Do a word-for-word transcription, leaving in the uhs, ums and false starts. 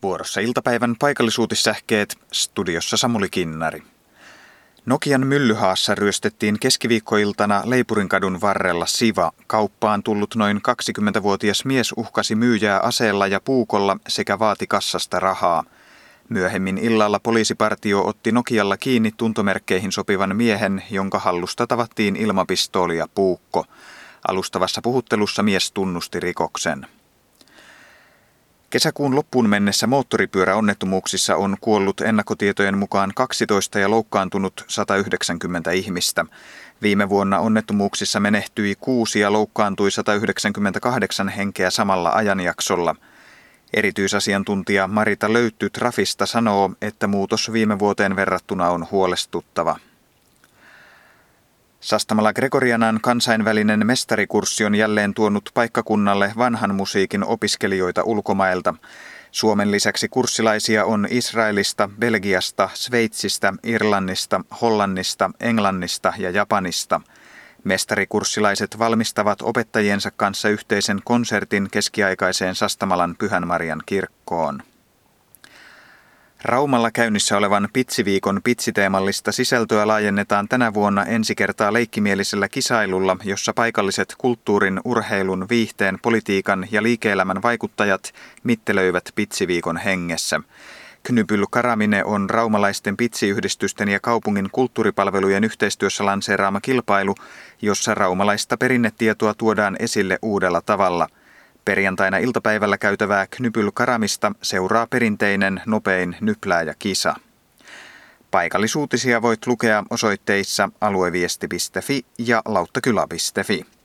Vuorossa iltapäivän paikallisuutissähkeet, studiossa Samuli Kinnari. Nokian Myllyhaassa ryöstettiin keskiviikkoiltana Leipurinkadun varrella Siva. Kauppaan tullut noin kaksikymmentävuotias mies uhkasi myyjää aseella ja puukolla sekä vaati kassasta rahaa. Myöhemmin illalla poliisipartio otti Nokialla kiinni tuntomerkkeihin sopivan miehen, jonka hallusta tavattiin ilmapistooli ja puukko. Alustavassa puhuttelussa mies tunnusti rikoksen. Kesäkuun loppuun mennessä moottoripyöräonnettomuuksissa on kuollut ennakkotietojen mukaan kaksitoista ja loukkaantunut sata yhdeksänkymmentä ihmistä. Viime vuonna onnettomuuksissa menehtyi kuusi ja loukkaantui sata yhdeksänkymmentäkahdeksan henkeä samalla ajanjaksolla. Erityisasiantuntija Marita Löytty Trafista sanoo, että muutos viime vuoteen verrattuna on huolestuttava. Sastamala Gregorianan kansainvälinen mestarikurssi on jälleen tuonut paikkakunnalle vanhan musiikin opiskelijoita ulkomailta. Suomen lisäksi kurssilaisia on Israelista, Belgiasta, Sveitsistä, Irlannista, Hollannista, Englannista ja Japanista. Mestarikurssilaiset valmistavat opettajiensa kanssa yhteisen konsertin keskiaikaiseen Sastamalan Pyhänmarian kirkkoon. Raumalla käynnissä olevan Pitsiviikon pitsiteemallista sisältöä laajennetaan tänä vuonna ensi kertaa leikkimielisellä kisailulla, jossa paikalliset kulttuurin, urheilun, viihteen, politiikan ja liike-elämän vaikuttajat mittelöivät Pitsiviikon hengessä. Knypyl Karamine on raumalaisten pitsiyhdistysten ja kaupungin kulttuuripalvelujen yhteistyössä lanseeraama kilpailu, jossa raumalaista perinnetietoa tuodaan esille uudella tavalla. Perjantaina iltapäivällä käytävää Knypyl Karamista seuraa perinteinen nopein nyplääjäkisa. Paikallisuutisia voit lukea osoitteissa alueviesti piste fi ja lauttakyla piste fi.